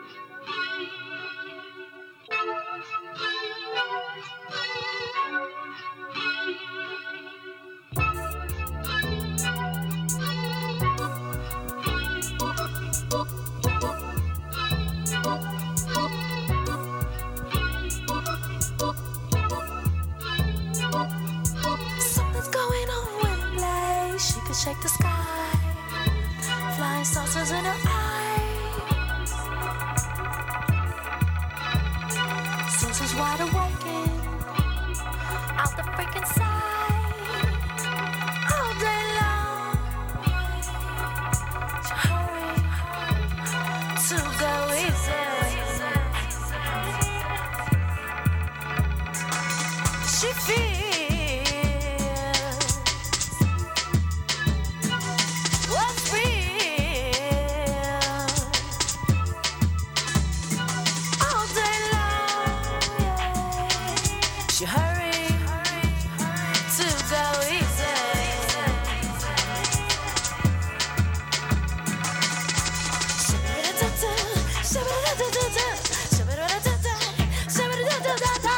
Something's going on in the place. She could shake the sky. Flying saucers in her eyes. Senses wide awaken. Out the freaking side. All day long. She hurry to go easy. She feels what's real all day long, yeah. She hurry to go easy. Shabba-da-da-da, shabba-da-da-da-da, shabba-da-da-da-da, shabba-da-da-da-da.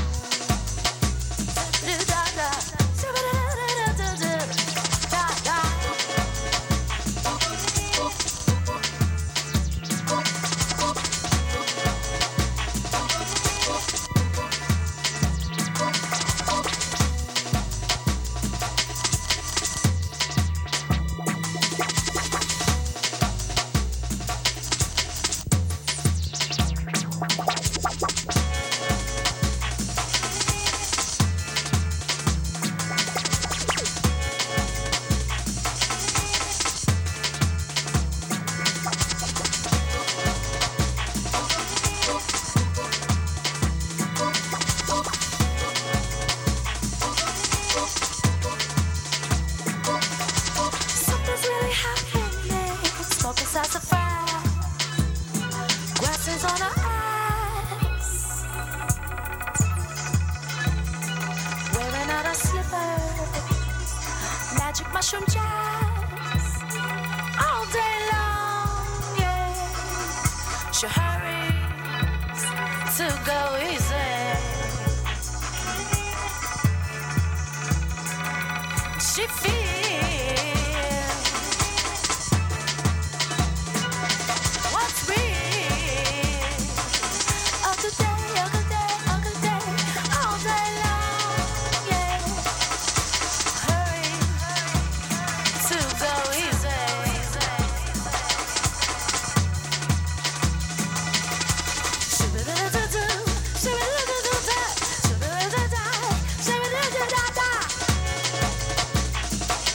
Something's really happening. Smoke inside the fire. Grass is on her eyes. Wearing out her slippers. Magic mushroom jazz. All day long, yeah. She hurries to go easy. She feels what's real of the day, of the day, of the day, all day long, yeah. Hurry to go easy. Shoo-ba-da-da-da-do, shoo-ba-da-da-da-da, shoo-ba-da-da-da, shoo-ba-da-da-da-da.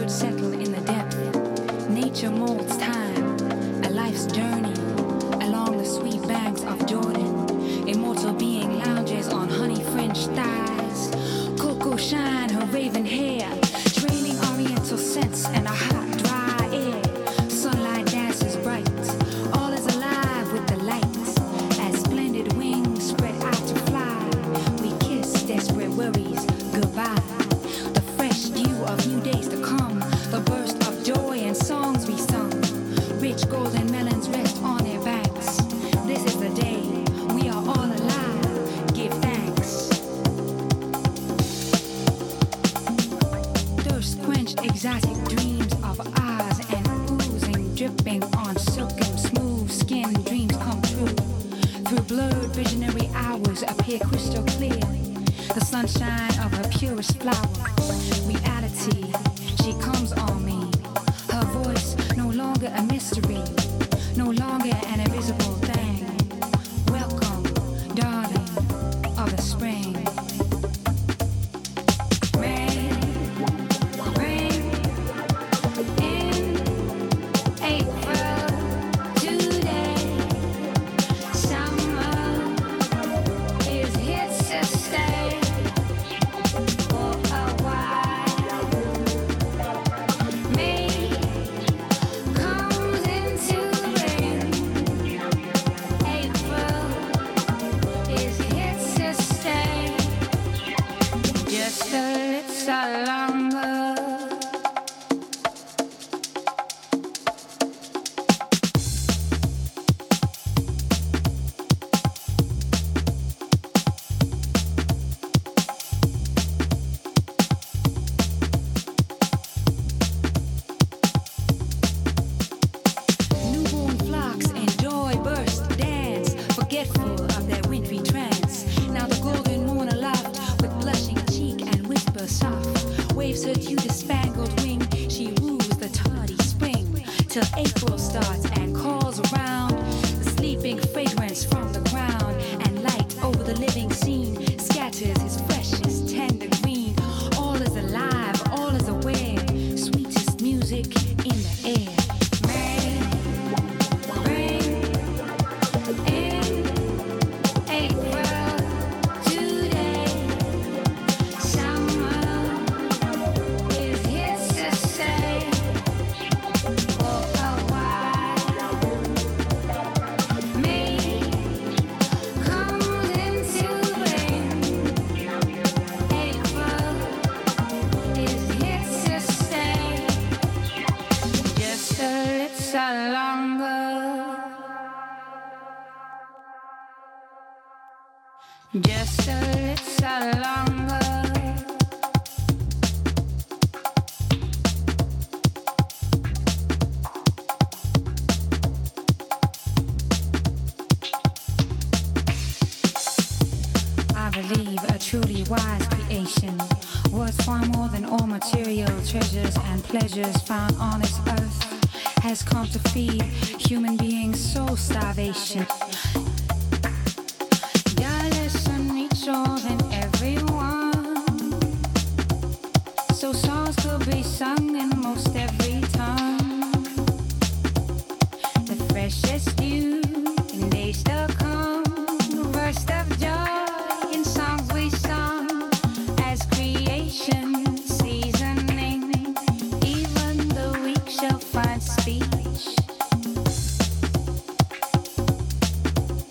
birds settle in the depth. Nature molds time, a life's journey along the sweet banks of Jordan. Immortal being lounges on honey-fringed thighs. Cocoa shine her raven hair, trailing oriental scents and a hot, dry air. Sunlight dances bright, all is alive with the light. As splendid wings spread out to fly, we kiss desperate worries goodbye. The fresh dew of new days to come, the burst of joy and songs we sung. Rich golden melons rest on their banks. This is the day we are all alive. Give thanks. Thirst-quenched exotic dreams of ours and oozing, dripping on silken smooth skin. Dreams come true. Through blurred visionary hours appear crystal clear. The sunshine of her purest flower. Reality, she comes on me. Her voice no longer a mystery, no longer an invisible thing. Welcome, darling of the spring. Rain, rain in April today. Summer is here to stay for a while. May comes into rain. April is here to stay just a little longer. Newborn flocks in joy burst, dance, forgetful of their wintry trance. Now the golden moon aloft, with blushing cheek and whisper soft, waves her dew-spangled wing. She woos the tardy spring, till April starts and calls around. The sleeping fragrance from the ground, and light over the living scene scatters his freshest tender green. All is alive, all is aware, sweetest music in the air. Rain in April today. Summer is here to stay for a while. May comes into rain. April is here to stay just a little longer. Just a little longer. I believe a truly wise creation was far more than all material treasures and pleasures found on this earth, has come to feed human beings' soul starvation. God, listen, reach all and everyone, so songs could be sung in most every tongue. The freshest dew in days to come, burst of joy in songs we sung, as creation seasoning, even the weak shall find speech.